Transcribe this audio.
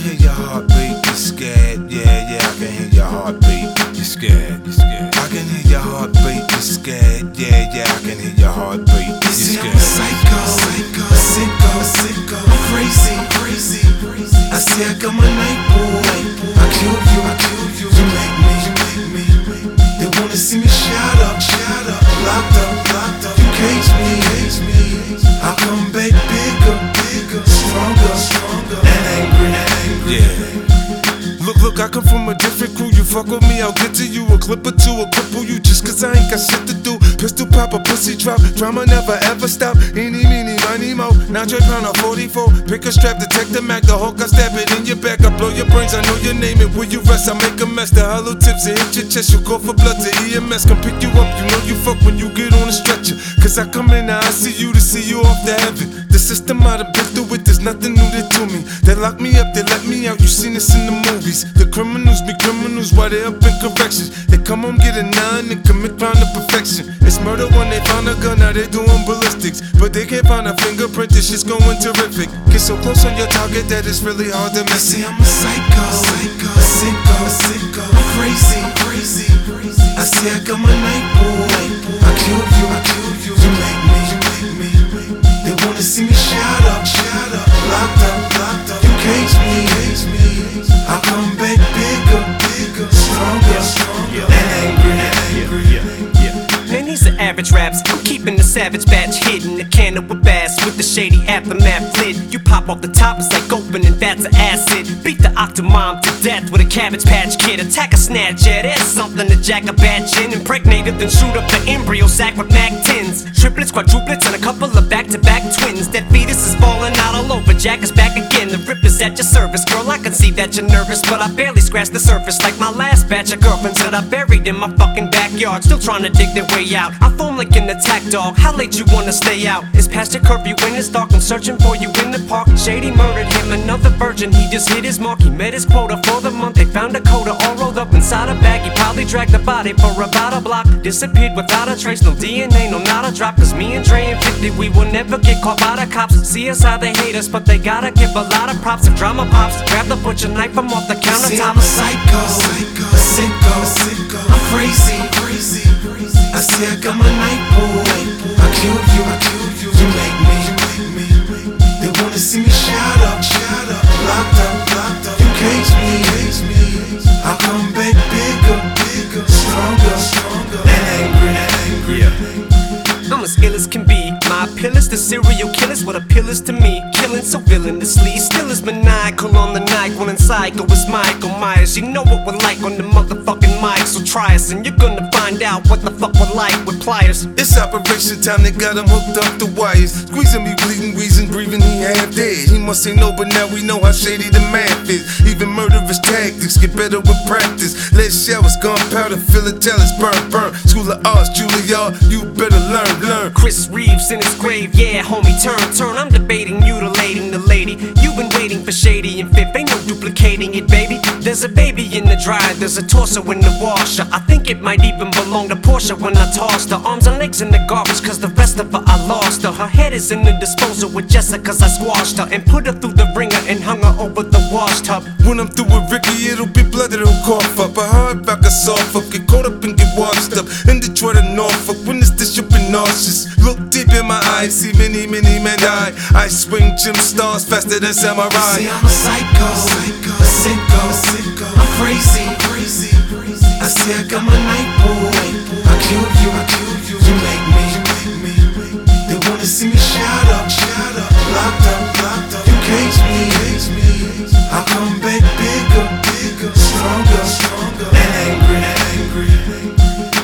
hear your heartbeat, you're scared. Yeah, yeah, I can hear your heartbeat. You're scared, you're scared. I can hear your heartbeat, you're scared. Yeah, yeah, I can hear your heartbeat. You're scared. I'm a psycho, sicko. I'm crazy. I say I got my night boy. I kill you. You make me. They wanna see me shut up. Locked up. You cage me. I come back bigger, stronger, and angry. Yeah. Look, I come from a different crew. You fuck with me, I'll get to you. A clip or two, a cripple you just cause I ain't got shit to do. Pistol pop, a pussy drop. Drama never ever stop. Eeny, meeny, miny, mo. Now Dre pound a 44. Pick a strap, detect the Mac. The Hulk, I stab it in your back. I blow your brains, I know your name. And where you rest, I make a mess. The hollow tips, it hit your chest. You call for blood to EMS. Come pick you up, you know you fuck when you get on a stretcher. Cause I come in now, I see you to see you off to heaven. The system I done been through it, there's nothing new to me. They lock me up, they let me out, you seen this in the movies. The criminals be criminals while they up in corrections. They come home, get a 9 and commit crime to perfection. It's murder when they found a gun, now they doing ballistics. But they can't find a fingerprint, this shit's going terrific. Get so close on your target that it's really hard to miss. I say I'm a psycho, sicko. I'm crazy. I say I got my night boy. I kill you. You make me. They wanna see me shut up. Locked up. You cage me. I come back bigger, stronger, and angry. Man, these are average raps. I'm keeping the savage batch hidden. The cannon with bass with the shady aftermath lid. You pop off the top, it's like opening vats of acid. Beat the Octomom to death with a Cabbage Patch Kid. Attack a snatch, yeah, there's something to jack a batch in. Impregnated, then shoot up the embryo sac with Mac 10s. Triplets, quadruplets, and a couple of back-to-back twins. That fetus is falling out all over. Jack is back again. The rip is at your service, girl. I can see that you're nervous, but I barely scratched the surface. Like my last batch of girlfriends that I buried in my fucking backyard, still trying to dig their way out. I foam like an attack dog. How late you wanna stay out? It's past your curfew when it's dark. I'm searching for you in the park. Shady murdered him, another virgin. He just hit his mark. He met his quota for the month. They found a coda all rolled up inside a bag. He probably dragged the body for about a block. Disappeared without a trace. No DNA, no not a drop. Cause me and Dre and 50, we will never get caught by the cops. See us how they hate us, but they gotta give a lot of props. If drama pops, grab the butcher knife from off the countertop. See, I'm a psycho, sicko. I'm crazy. I say I got my night boy. I kill you. You make me. They wanna see me shut up. Locked up. You cage me. I come back bigger, stronger, and angry. I'm as ill as can be. My appeal is to serial killers, what appeal is to me. Killing so villainously, still is maniacal on the night. When in psycho is Michael Myers. You know what we're like on the motherfucking mic. So try us and you're gonna find out what the fuck we're like with pliers. It's operation time, they got him hooked up the wires. Squeezing me, bleeding, wheezing, breathing, he half dead. He must say no, but now we know how shady the math is. Even murderous tactics get better with practice. Lead showers, gunpowder, philatelics, burn. School of Arts, Juilliard, you better learn. Chris Reeves in his grave, yeah, homie, turn. I'm debating, mutilating the lady. You've been waiting for Shady and Fifth, ain't no duplicating it, baby. There's a baby in the dryer, there's a torso in the washer. I think it might even belong to Portia when I tossed her. Arms and legs in the garbage, cause the rest of her I lost her. Her head is in the disposal with Jessica, cause I squashed her. And put her through the ringer and hung her over the wash tub. When I'm through with Ricky, it'll be blood that'll cough up. A hard back, a soft up, get caught up and get washed up. In Detroit and Norfolk, when it's this, you'll be nauseous. Look deep in my eyes, see many men die. I swing gym stars faster than samurai. See, I'm a psycho, sicko. I'm crazy. I say I got my night boy. I kill you. You make me. They wanna see me shut up. Locked up. You cage me. I come back bigger, stronger, and angry.